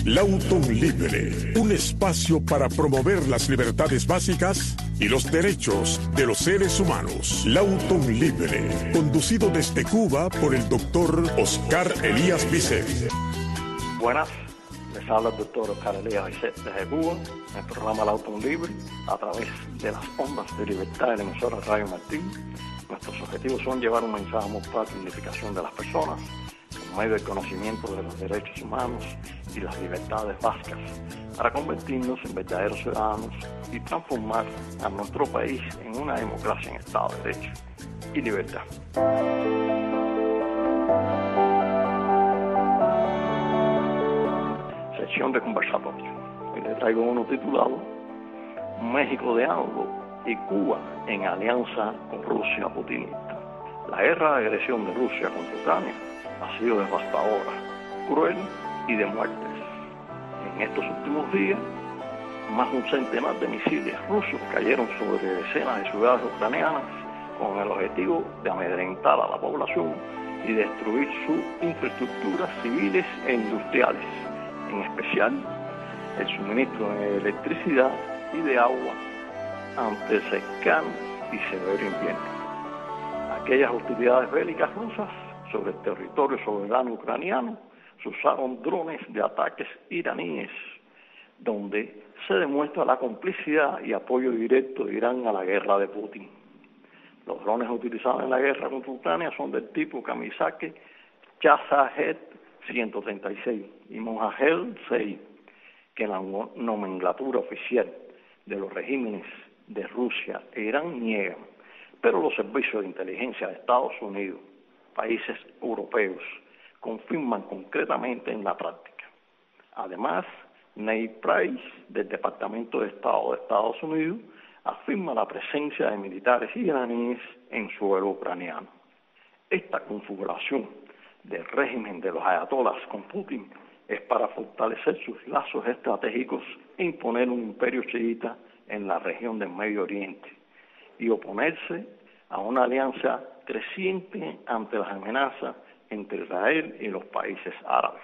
Lauton Libre, un espacio para promover las libertades básicas y los derechos de los seres humanos. Lauton Libre, conducido desde Cuba por el doctor Oscar Elías Bicet. Buenas, les habla el doctor Oscar Elías Bicet desde Cuba, en el programa Lauton Libre, a través de las ondas de libertad de la emisora Radio Martín. Nuestros objetivos son llevar un mensaje muy para la dignificación de las personas, por medio del conocimiento de los derechos humanos y las libertades básicas, para convertirnos en verdaderos ciudadanos y transformar a nuestro país en una democracia en Estado de Derecho y libertad. Sección de conversatorio. Hoy le traigo uno titulado México de AMLO y Cuba en alianza con Rusia putinista. La guerra de agresión de Rusia contra Ucrania ha sido devastadora, cruel y de muertes. En estos últimos días, más de un centenar de misiles rusos cayeron sobre decenas de ciudades ucranianas con el objetivo de amedrentar a la población y destruir sus infraestructuras civiles e industriales, en especial el suministro de electricidad y de agua ante el cercano y severo invierno. Aquellas hostilidades bélicas rusas sobre el territorio soberano ucraniano se usaron drones de ataques iraníes, donde se demuestra la complicidad y apoyo directo de Irán a la guerra de Putin. Los drones utilizados en la guerra contra Ucrania son del tipo Kamizake Shahed 136 y Mojahedin 6, que en la nomenclatura oficial de los regímenes de Rusia e Irán niegan, pero los servicios de inteligencia de Estados Unidos, países europeos, confirman concretamente en la práctica. Además, Ned Price, del Departamento de Estado de Estados Unidos, afirma la presencia de militares iraníes en suelo ucraniano. Esta configuración del régimen de los ayatolás con Putin es para fortalecer sus lazos estratégicos e imponer un imperio chiita en la región del Medio Oriente y oponerse a una alianza creciente ante las amenazas entre Israel y los países árabes.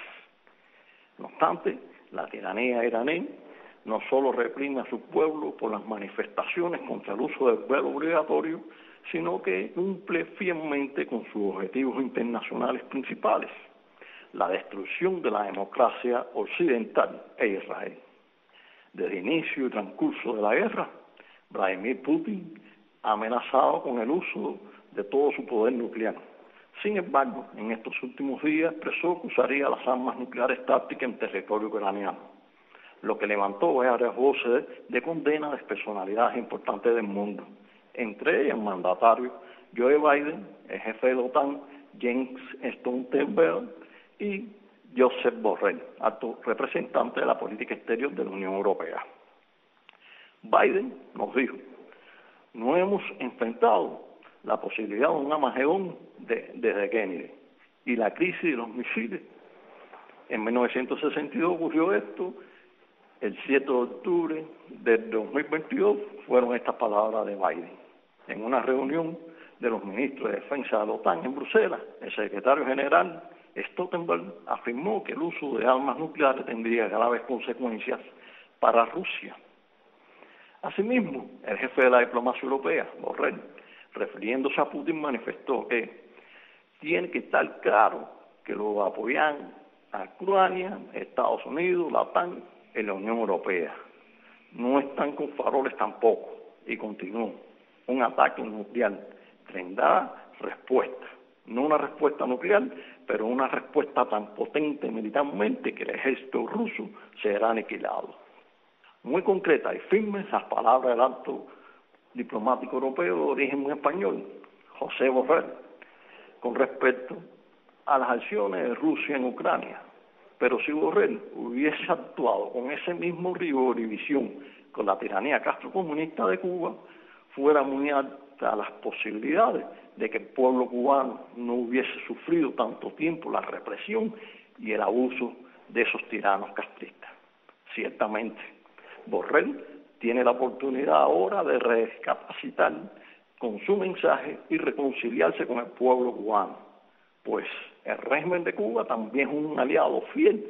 No obstante, la tiranía iraní no solo reprime a su pueblo por las manifestaciones contra el uso del velo obligatorio, sino que cumple fielmente con sus objetivos internacionales principales, la destrucción de la democracia occidental e Israel. Desde el inicio y transcurso de la guerra, Vladimir Putin ha amenazado con el uso de todo su poder nuclear. Sin embargo, en estos últimos días expresó que usaría las armas nucleares tácticas en territorio ucraniano, lo que levantó varias voces de condena de personalidades importantes del mundo, entre ellas el mandatario Joe Biden, el jefe de la OTAN, Jens Stoltenberg, y Josep Borrell, alto representante de la política exterior de la Unión Europea. Biden nos dijo: no hemos enfrentado la posibilidad de un Armagedón desde Kennedy y la crisis de los misiles. En 1962 ocurrió esto, el 7 de octubre del 2022 fueron estas palabras de Biden. En una reunión de los ministros de defensa de la OTAN en Bruselas, el secretario general Stoltenberg afirmó que el uso de armas nucleares tendría graves consecuencias para Rusia. Asimismo, el jefe de la diplomacia europea, Borrell, refiriéndose a Putin, manifestó que tiene que estar claro que lo apoyan a Ucrania, Estados Unidos, la OTAN y la Unión Europea. No están con faroles tampoco, y continuó: un ataque nuclear tendrá respuesta, no una respuesta nuclear, pero una respuesta tan potente militarmente que el ejército ruso será aniquilado. Muy concretas y firmes las palabras del alto diplomático europeo de origen español, José Borrell, con respecto a las acciones de Rusia en Ucrania. Pero si Borrell hubiese actuado con ese mismo rigor y visión con la tiranía castrocomunista de Cuba, fuera muy alta las posibilidades de que el pueblo cubano no hubiese sufrido tanto tiempo la represión y el abuso de esos tiranos castristas. Ciertamente, Borrell tiene la oportunidad ahora de recapacitar con su mensaje y reconciliarse con el pueblo cubano, pues el régimen de Cuba también es un aliado fiel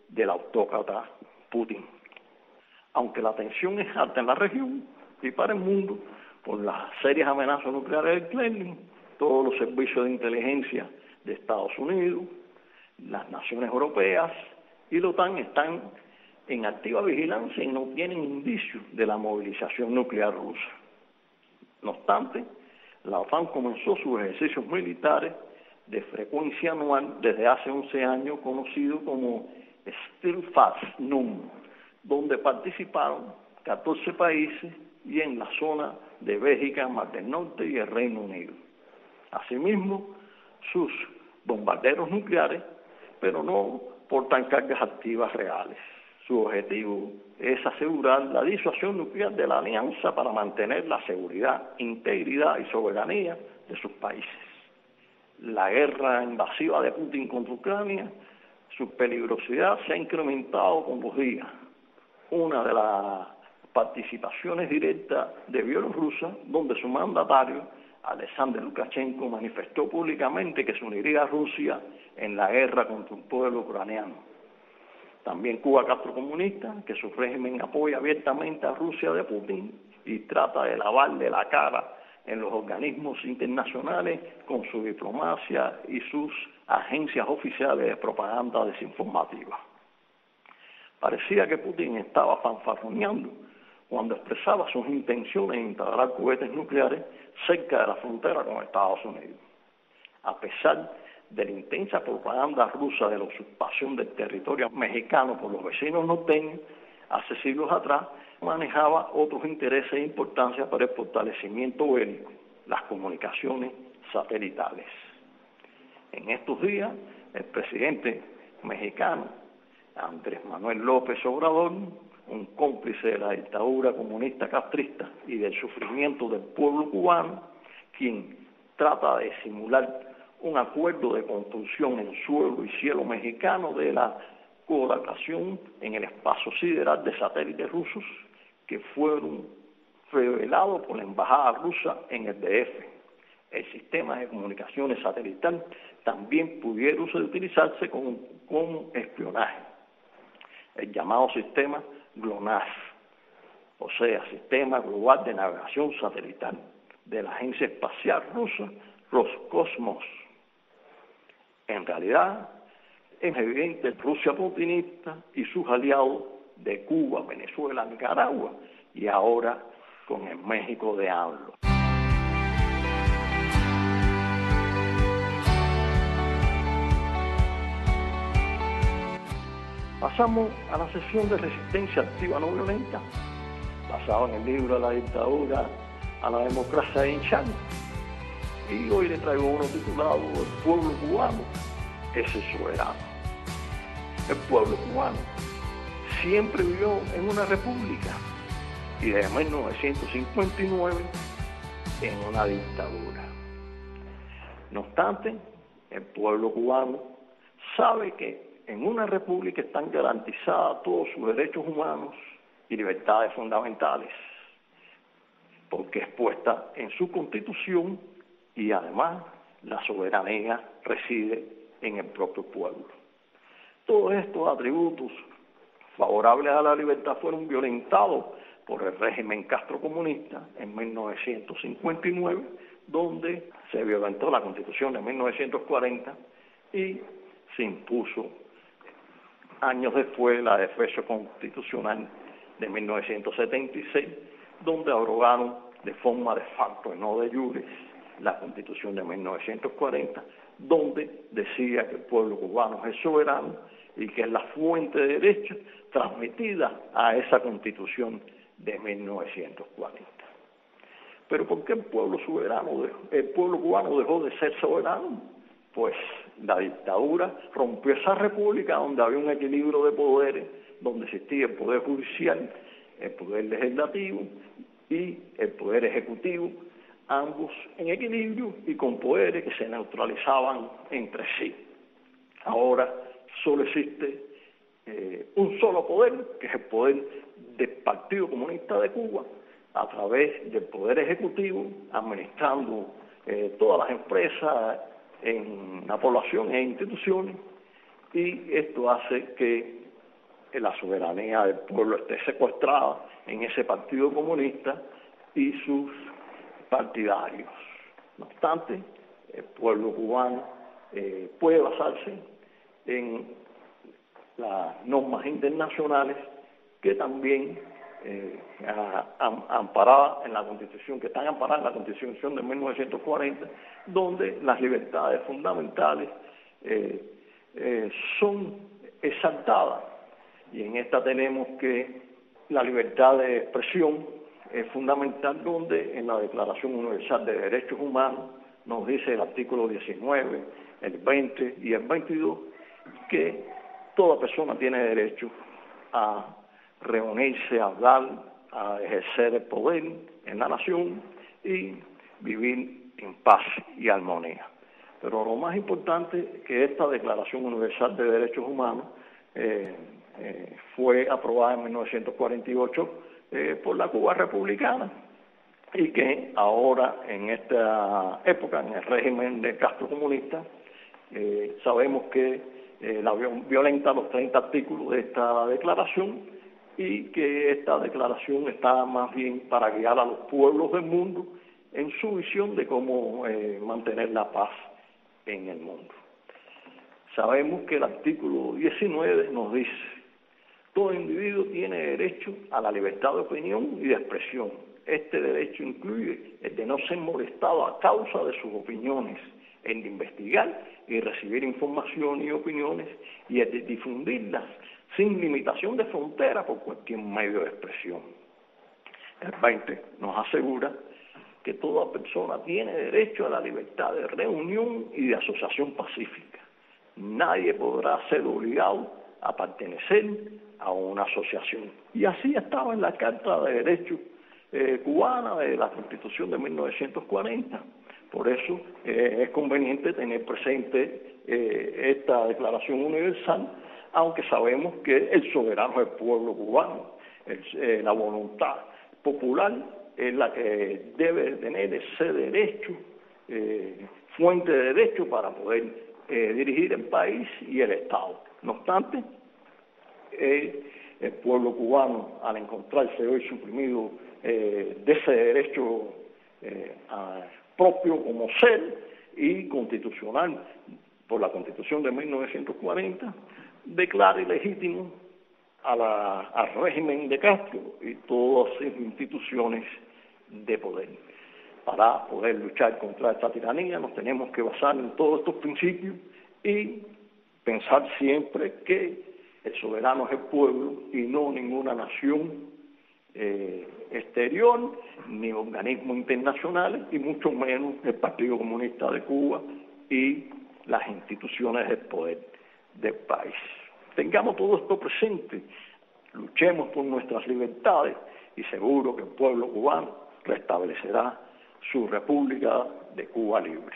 del autócrata Putin. Aunque la tensión es alta en la región y para el mundo por las serias amenazas nucleares del Kremlin, todos los servicios de inteligencia de Estados Unidos, las naciones europeas y la OTAN están en activa vigilancia y no tienen indicios de la movilización nuclear rusa. No obstante, la OTAN comenzó sus ejercicios militares de frecuencia anual desde hace 11 años, conocido como Stilfast-Num, donde participaron 14 países y en la zona de Bélgica, Mar del Norte y el Reino Unido. Asimismo, sus bombarderos nucleares, pero no portan cargas activas reales. Su objetivo es asegurar la disuasión nuclear de la alianza para mantener la seguridad, integridad y soberanía de sus países. La guerra invasiva de Putin contra Ucrania, su peligrosidad se ha incrementado con los días. Una de las participaciones directas de Bielorrusia, donde su mandatario, Alexander Lukashenko, manifestó públicamente que se uniría a Rusia en la guerra contra el pueblo ucraniano. También Cuba castrocomunista, que su régimen apoya abiertamente a Rusia de Putin y trata de lavarle la cara en los organismos internacionales con su diplomacia y sus agencias oficiales de propaganda desinformativa. Parecía que Putin estaba fanfarroneando cuando expresaba sus intenciones de instalar cohetes nucleares cerca de la frontera con Estados Unidos. A pesar de la intensa propaganda rusa de la usurpación del territorio mexicano por los vecinos norteños, hace siglos atrás manejaba otros intereses de importancia para el fortalecimiento bélico, las comunicaciones satelitales. En estos días, el presidente mexicano Andrés Manuel López Obrador, un cómplice de la dictadura comunista castrista y del sufrimiento del pueblo cubano, quien trata de simular un acuerdo de construcción en suelo y cielo mexicano de la colocación en el espacio sideral de satélites rusos que fueron revelados por la embajada rusa en el DF. El sistema de comunicaciones satelital también pudiera utilizarse como espionaje. El llamado sistema GLONASS, o sea, Sistema Global de Navegación Satelital, de la Agencia Espacial Rusa Roscosmos. En realidad, es evidente Rusia putinista y sus aliados de Cuba, Venezuela, Nicaragua y ahora con el México de AMLO. Pasamos a la sesión de resistencia activa no violenta, basado en el libro de la dictadura a la democracia de Chan. Y hoy le traigo uno titulado El pueblo cubano es el soberano. El pueblo cubano siempre vivió en una república y desde 1959 en una dictadura. No obstante, el pueblo cubano sabe que en una república están garantizados todos sus derechos humanos y libertades fundamentales, porque es puesta en su constitución y además la soberanía reside en el propio pueblo. Todos estos atributos favorables a la libertad fueron violentados por el régimen castrocomunista en 1959, donde se violentó la Constitución de 1940 y se impuso años después la defensa constitucional de 1976, donde abrogaron de forma de facto y no de jure la Constitución de 1940, donde decía que el pueblo cubano es soberano y que es la fuente de derechos transmitida a esa Constitución de 1940. Pero ¿por qué el pueblo cubano dejó de ser soberano? Pues la dictadura rompió esa república donde había un equilibrio de poderes, donde existía el poder judicial, el poder legislativo y el poder ejecutivo, ambos en equilibrio y con poderes que se neutralizaban entre sí. Ahora solo existe un solo poder, que es el poder del Partido Comunista de Cuba, a través del poder ejecutivo, administrando todas las empresas en la población e instituciones, y esto hace que la soberanía del pueblo esté secuestrada en ese partido comunista y sus partidarios. No obstante, el pueblo cubano puede basarse en las normas internacionales que también amparadas en la Constitución, que están amparadas en la Constitución de 1940, donde las libertades fundamentales son exaltadas. Y en esta tenemos que la libertad de expresión es fundamental, donde en la Declaración Universal de Derechos Humanos nos dice el artículo 19, el 20 y el 22 que toda persona tiene derecho a reunirse, a hablar, a ejercer el poder en la nación y vivir en paz y armonía. Pero lo más importante es que esta Declaración Universal de Derechos Humanos fue aprobada en 1948 por la Cuba republicana, y que ahora, en esta época, en el régimen de Castro comunista, sabemos que la violenta los 30 artículos de esta declaración, y que esta declaración está más bien para guiar a los pueblos del mundo en su visión de cómo mantener la paz en el mundo. Sabemos que el artículo 19 nos dice: todo individuo tiene derecho a la libertad de opinión y de expresión. Este derecho incluye el de no ser molestado a causa de sus opiniones, el de investigar y recibir información y opiniones, y el de difundirlas sin limitación de frontera por cualquier medio de expresión. El 20 nos asegura que toda persona tiene derecho a la libertad de reunión y de asociación pacífica. Nadie podrá ser obligado a pertenecer a una asociación. Y así estaba en la Carta de Derechos cubana de la Constitución de 1940. Por eso es conveniente tener presente esta Declaración Universal, aunque sabemos que el soberano es el pueblo cubano. La voluntad popular es la que debe tener ese derecho, fuente de derecho para poder dirigir el país y el Estado. No obstante, el pueblo cubano, al encontrarse hoy suprimido de ese derecho propio como ser y constitucional por la Constitución de 1940, declara ilegítimo al régimen de Castro y todas sus instituciones de poder. Para poder luchar contra esta tiranía nos tenemos que basar en todos estos principios y pensar siempre que el soberano es el pueblo y no ninguna nación exterior, ni organismos internacionales, y mucho menos el Partido Comunista de Cuba y las instituciones del poder del país. Tengamos todo esto presente, luchemos por nuestras libertades y seguro que el pueblo cubano restablecerá su República de Cuba libre.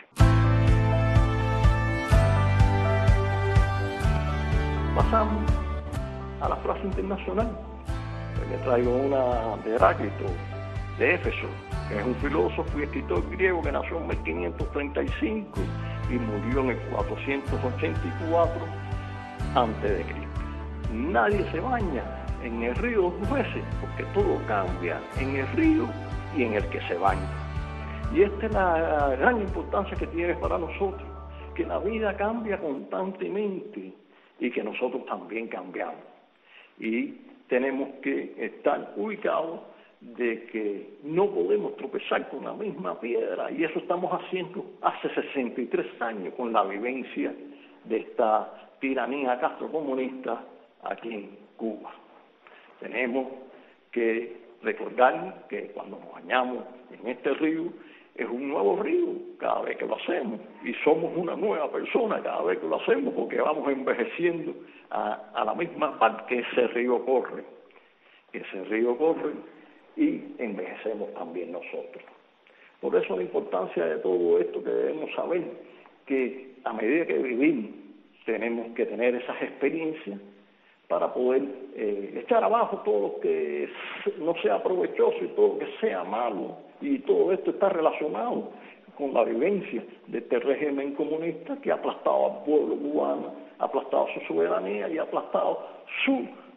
Pasamos a la frase internacional. Le traigo una de Heráclito, de Éfeso, que es un filósofo y escritor griego que nació en 1535 y murió en el 484 a.C. Nadie se baña en el río 2 veces, porque todo cambia en el río y en el que se baña. Y esta es la gran importancia que tiene para nosotros, que la vida cambia constantemente y que nosotros también cambiamos. Y tenemos que estar ubicados de que no podemos tropezar con la misma piedra, y eso estamos haciendo hace 63 años con la vivencia de esta tiranía castrocomunista aquí en Cuba. Tenemos que recordar que cuando nos bañamos en este río es un nuevo río cada vez que lo hacemos, y somos una nueva persona cada vez que lo hacemos, porque vamos envejeciendo a la misma par que ese río corre. Ese río corre y envejecemos también nosotros. Por eso la importancia de todo esto, que debemos saber que a medida que vivimos tenemos que tener esas experiencias para poder echar abajo todo lo que no sea provechoso y todo lo que sea malo. Y todo esto está relacionado con la vivencia de este régimen comunista que ha aplastado al pueblo cubano, ha aplastado su soberanía y ha aplastado su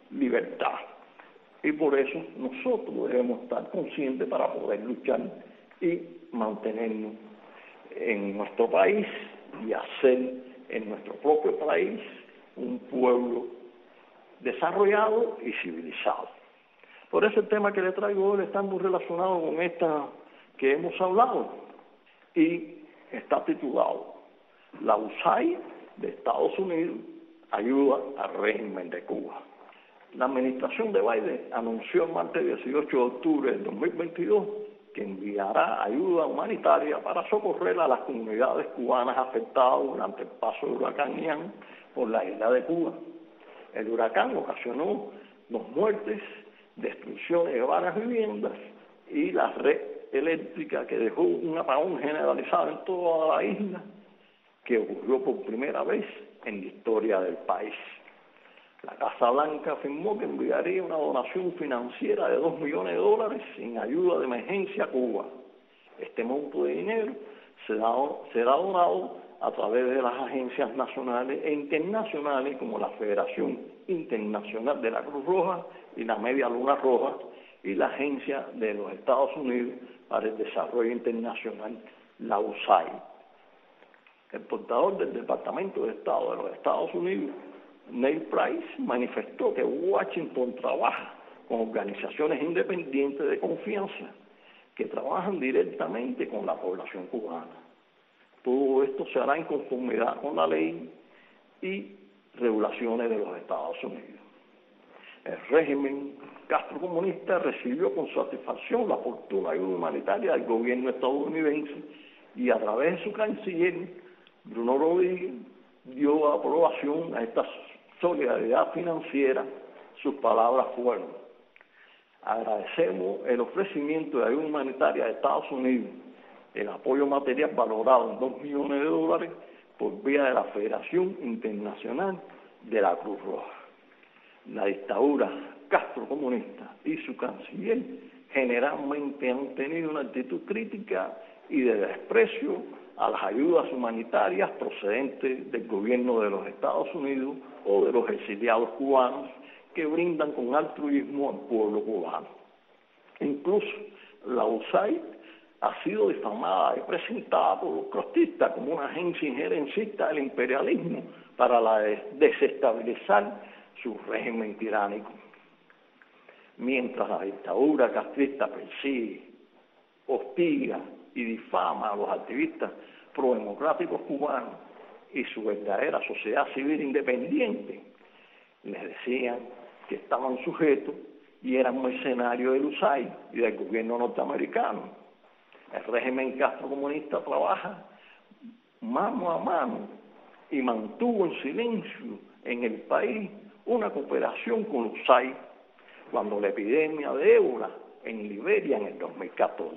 libertad. Y por eso nosotros debemos estar conscientes para poder luchar y mantenernos en nuestro país y hacer en nuestro propio país un pueblo desarrollado y civilizado. Por eso el tema que le traigo hoy está muy relacionado con esta que hemos hablado y está titulado La USAID de Estados Unidos ayuda al régimen de Cuba. La administración de Biden anunció el martes 18 de octubre del 2022 que enviará ayuda humanitaria para socorrer a las comunidades cubanas afectadas durante el paso del huracán Ian por la isla de Cuba. El huracán ocasionó 2 muertes, destrucciones de varias viviendas y la red eléctrica que dejó un apagón generalizado en toda la isla que ocurrió por primera vez en la historia del país. La Casa Blanca afirmó que enviaría una donación financiera de $2 millones en ayuda de emergencia a Cuba. Este monto de dinero será donado a través de las agencias nacionales e internacionales como la Federación Internacional de la Cruz Roja y la Media Luna Roja y la Agencia de los Estados Unidos para el Desarrollo Internacional, la USAID. El portavoz del Departamento de Estado de los Estados Unidos, Ned Price, manifestó que Washington trabaja con organizaciones independientes de confianza que trabajan directamente con la población cubana. Todo esto se hará en conformidad con la ley y regulaciones de los Estados Unidos. El régimen castrocomunista recibió con satisfacción la oportuna ayuda humanitaria del gobierno estadounidense y a través de su canciller, Bruno Rodríguez, dio aprobación a esta solidaridad financiera. Sus palabras fueron: agradecemos el ofrecimiento de ayuda humanitaria de Estados Unidos, el apoyo material valorado en $2 millones por vía de la Federación Internacional de la Cruz Roja. La dictadura castrocomunista y su canciller generalmente han tenido una actitud crítica y de desprecio a las ayudas humanitarias procedentes del gobierno de los Estados Unidos o de los exiliados cubanos que brindan con altruismo al pueblo cubano. Incluso la USAID ha sido difamada y presentada por los crostistas como una agencia injerencista del imperialismo para desestabilizar su régimen tiránico. Mientras la dictadura castrista persigue, hostiga y difama a los activistas prodemocráticos cubanos y su verdadera sociedad civil independiente, les decían que estaban sujetos y eran mercenarios del USAID y del gobierno norteamericano. El régimen castrocomunista trabaja mano a mano y mantuvo en silencio en el país una cooperación con USAID cuando la epidemia de ébola en Liberia en el 2014.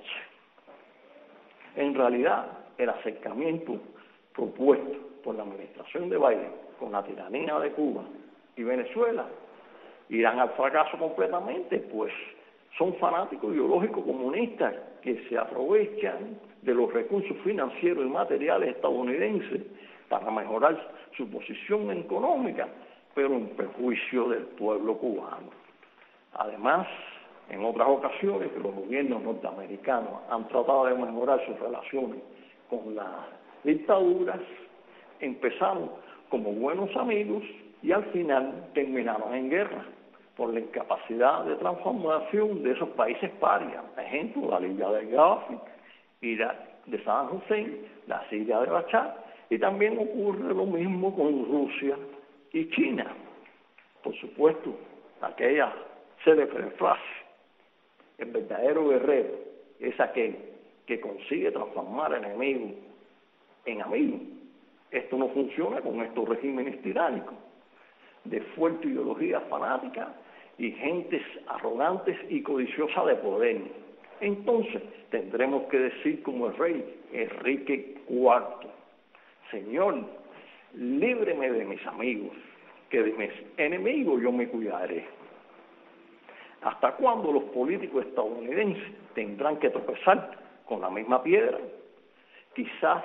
En realidad, el acercamiento propuesto por la administración de Biden con la tiranía de Cuba y Venezuela irán al fracaso completamente, pues son fanáticos ideológicos comunistas que se aprovechan de los recursos financieros y materiales estadounidenses para mejorar su posición económica, pero en perjuicio del pueblo cubano. Además, en otras ocasiones que los gobiernos norteamericanos han tratado de mejorar sus relaciones con las dictaduras, empezaron como buenos amigos y al final terminaron en guerra por la incapacidad de transformación de esos países parias. Por ejemplo, la Libia de Gaddafi, Irak de Saddam Hussein, la Siria de Bashar, y también ocurre lo mismo con Rusia y China. Por supuesto, aquella célebre frase: el verdadero guerrero es aquel que consigue transformar enemigos en amigos. Esto no funciona con estos regímenes tiránicos de fuerte ideología fanática y gentes arrogantes y codiciosas de poder. Entonces tendremos que decir como el rey Enrique IV: Señor, líbreme de mis amigos, que de mis enemigos yo me cuidaré. ¿Hasta cuándo los políticos estadounidenses tendrán que tropezar con la misma piedra? Quizás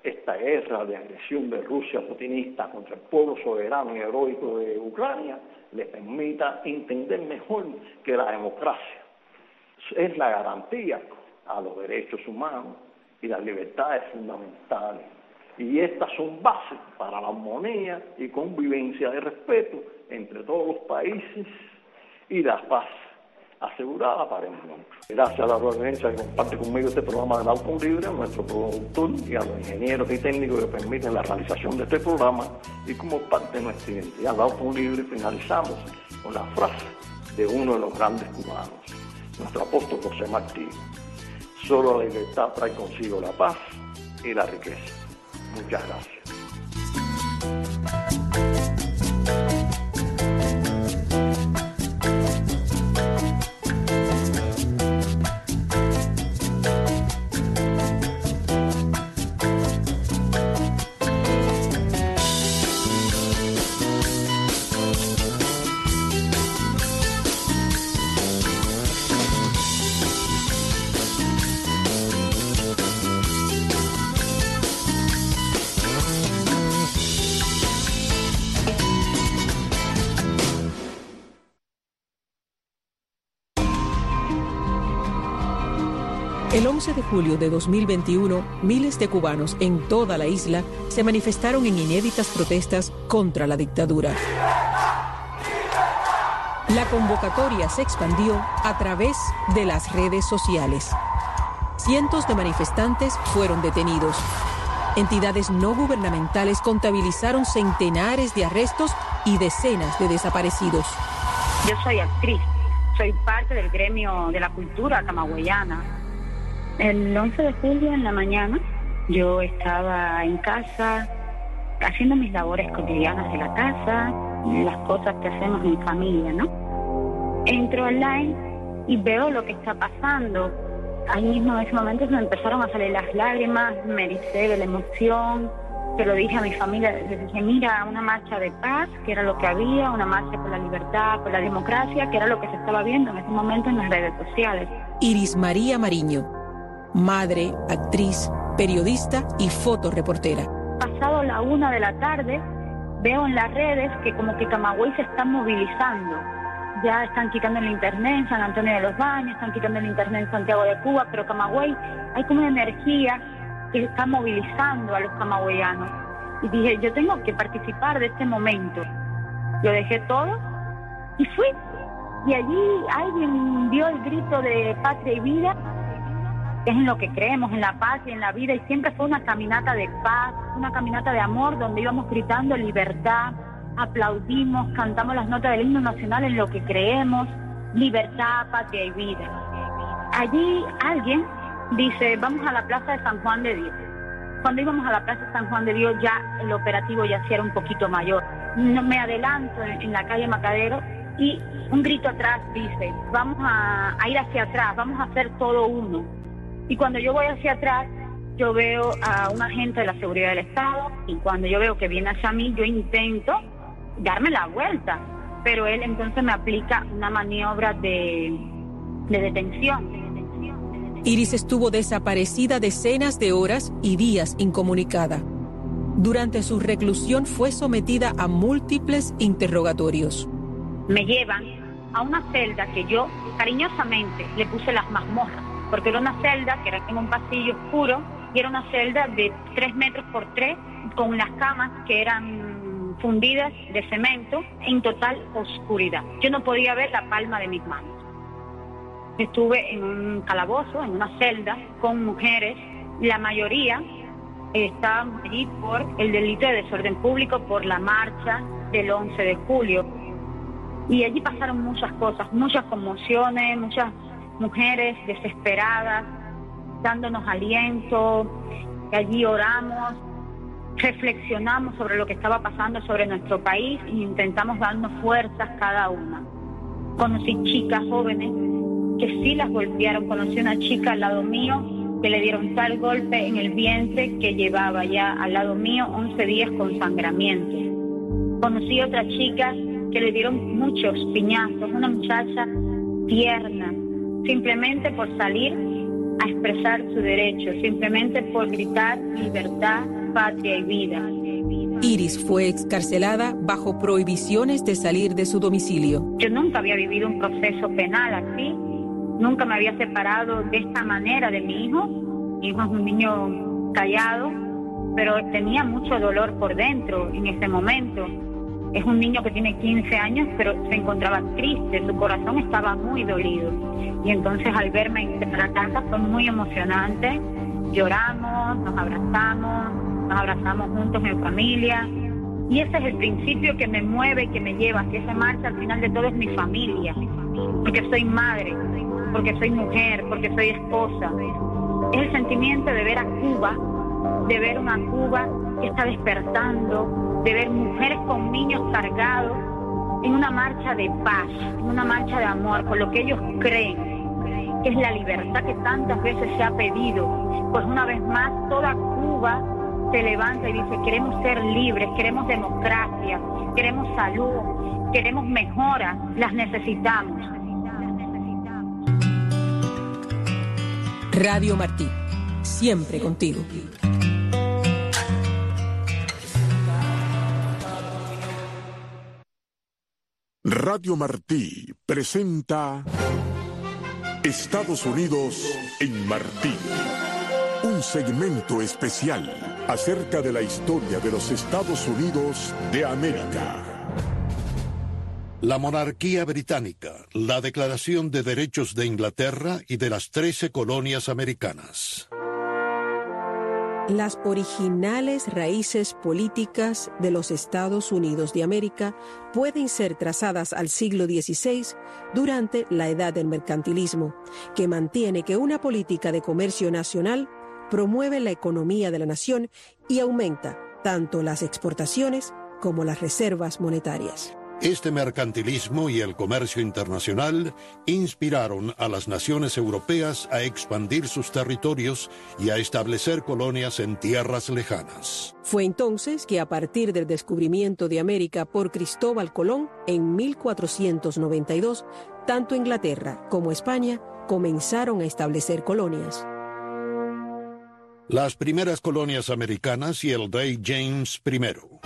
esta guerra de agresión de Rusia putinista contra el pueblo soberano y heroico de Ucrania le permita entender mejor que la democracia es la garantía a los derechos humanos y las libertades fundamentales. Y estas son bases para la armonía y convivencia de respeto entre todos los países y la paz asegurada para el mundo. Gracias a la audiencia que comparte conmigo este programa del Auto Libre, a nuestro productor y a los ingenieros y técnicos que permiten la realización de este programa, y como parte de nuestra identidad del Auto Libre finalizamos con la frase de uno de los grandes cubanos, nuestro apóstol José Martí: solo la libertad trae consigo la paz y la riqueza. Muchas gracias. El 11 de julio de 2021, miles de cubanos en toda la isla se manifestaron en inéditas protestas contra la dictadura. La convocatoria se expandió a través de las redes sociales. Cientos de manifestantes fueron detenidos. Entidades no gubernamentales contabilizaron centenares de arrestos y decenas de desaparecidos. Yo soy actriz, soy parte del gremio de la cultura camagüeyana. El 11 de julio en la mañana yo estaba en casa haciendo mis labores cotidianas de la casa, las cosas que hacemos en familia, ¿no? Entro online y veo lo que está pasando. Ahí mismo en ese momento se me empezaron a salir las lágrimas, me ericé de la emoción. Se lo dije a mi familia, les dije: mira, una marcha de paz, que era lo que había, una marcha por la libertad, por la democracia, que era lo que se estaba viendo en ese momento en las redes sociales. Iris María Mariño, madre, actriz, periodista y fotoreportera. Pasado la 1 de la tarde, veo en las redes que como que Camagüey se está movilizando. Ya están quitando el internet en San Antonio de los Baños, están quitando el internet en Santiago de Cuba, pero Camagüey, hay como una energía que está movilizando a los camagüeyanos. Y dije, yo tengo que participar de este momento. Lo dejé todo y fui. Y allí alguien dio el grito de patria y vida, que es en lo que creemos, en la paz y en la vida, y siempre fue una caminata de paz, una caminata de amor, donde íbamos gritando libertad, aplaudimos, cantamos las notas del himno nacional en lo que creemos, libertad, patria y vida. Allí alguien dice, vamos a la Plaza de San Juan de Dios. Cuando íbamos a la Plaza de San Juan de Dios, ya el operativo ya sí era un poquito mayor. No, me adelanto en la calle Macadero y un grito atrás dice, vamos a ir hacia atrás, vamos a hacer todo uno. Y cuando yo voy hacia atrás, yo veo a un agente de la seguridad del Estado, y cuando yo veo que viene hacia mí, yo intento darme la vuelta, pero él entonces me aplica una maniobra de detención. Iris estuvo desaparecida decenas de horas y días incomunicada. Durante su reclusión fue sometida a múltiples interrogatorios. Me llevan a una celda que yo cariñosamente le puse las mazmorras, porque era una celda que era en un pasillo oscuro y era una celda de 3 metros por 3 con las camas que eran fundidas de cemento en total oscuridad. Yo no podía ver la palma de mis manos. Estuve en un calabozo, en una celda con mujeres, la mayoría estaban allí por el delito de desorden público, por la marcha del 11 de julio. Y allí pasaron muchas cosas, muchas conmociones, muchas mujeres desesperadas, dándonos aliento. Allí oramos, reflexionamos sobre lo que estaba pasando sobre nuestro país e intentamos darnos fuerzas cada una. Conocí chicas jóvenes que sí las golpearon. Conocí una chica al lado mío que le dieron tal golpe en el vientre que llevaba ya al lado mío 11 días con sangramiento. Conocí otra chica que le dieron muchos piñazos, una muchacha tierna, simplemente por salir a expresar su derecho, simplemente por gritar libertad, patria y vida. Iris fue excarcelada bajo prohibiciones de salir de su domicilio. Yo nunca había vivido un proceso penal así, nunca me había separado de esta manera de mi hijo. Mi hijo es un niño callado, pero tenía mucho dolor por dentro en ese momento. Es un niño que tiene 15 años, pero se encontraba triste, su corazón estaba muy dolido. Y entonces al verme en la casa fue muy emocionante. Lloramos, nos abrazamos juntos en familia. Y ese es el principio que me mueve, que me lleva hacia esa marcha. Al final de todo es mi familia, porque soy madre, porque soy mujer, porque soy esposa. Es el sentimiento de ver a Cuba, de ver una Cuba que está despertando, de ver mujeres con niños cargados en una marcha de paz, en una marcha de amor, por lo que ellos creen que es la libertad que tantas veces se ha pedido. Pues una vez más toda Cuba se levanta y dice: queremos ser libres, queremos democracia, queremos salud, queremos mejora, las necesitamos. Radio Martí, siempre contigo. Radio Martí presenta Estados Unidos en Martí, un segmento especial acerca de la historia de los Estados Unidos de América. La monarquía británica, la Declaración de Derechos de Inglaterra y de las 13 colonias americanas. Las originales raíces políticas de los Estados Unidos de América pueden ser trazadas al siglo XVI durante la Edad del Mercantilismo, que mantiene que una política de comercio nacional promueve la economía de la nación y aumenta tanto las exportaciones como las reservas monetarias. Este mercantilismo y el comercio internacional inspiraron a las naciones europeas a expandir sus territorios y a establecer colonias en tierras lejanas. Fue entonces que a partir del descubrimiento de América por Cristóbal Colón en 1492, tanto Inglaterra como España comenzaron a establecer colonias. Las primeras colonias americanas y el rey James I.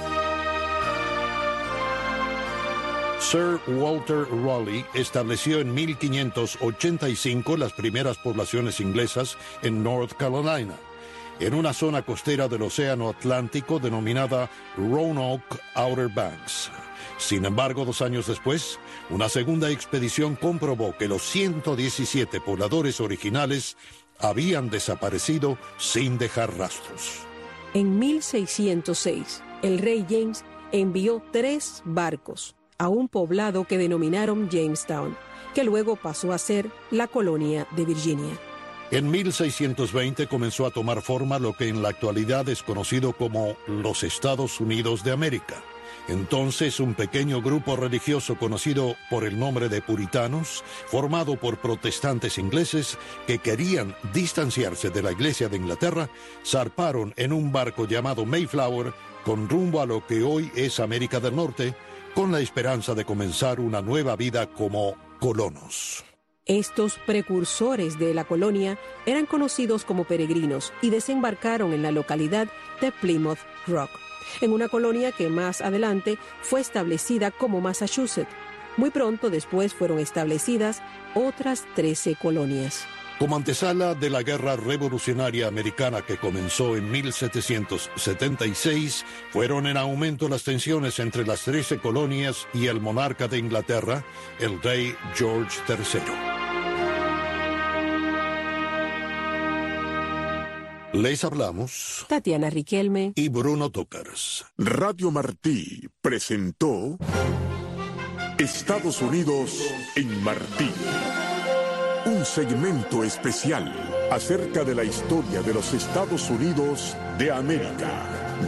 Sir Walter Raleigh estableció en 1585 las primeras poblaciones inglesas en North Carolina, en una zona costera del Océano Atlántico denominada Roanoke Outer Banks. Sin embargo, 2 años después, una segunda expedición comprobó que los 117 pobladores originales habían desaparecido sin dejar rastros. En 1606, el rey James envió 3 barcos a un poblado que denominaron Jamestown, que luego pasó a ser la colonia de Virginia. En 1620 comenzó a tomar forma lo que en la actualidad es conocido como los Estados Unidos de América. Entonces, un pequeño grupo religioso conocido por el nombre de puritanos, formado por protestantes ingleses que querían distanciarse de la Iglesia de Inglaterra, zarparon en un barco llamado Mayflower con rumbo a lo que hoy es América del Norte, con la esperanza de comenzar una nueva vida como colonos. Estos precursores de la colonia eran conocidos como peregrinos y desembarcaron en la localidad de Plymouth Rock, en una colonia que más adelante fue establecida como Massachusetts. Muy pronto después fueron establecidas otras 13 colonias. Como antesala de la Guerra Revolucionaria Americana que comenzó en 1776, fueron en aumento las tensiones entre las 13 colonias y el monarca de Inglaterra, el rey George III. Les hablamos Tatiana Riquelme y Bruno Tócars. Radio Martí presentó Estados Unidos en Martí, un segmento especial acerca de la historia de los Estados Unidos de América.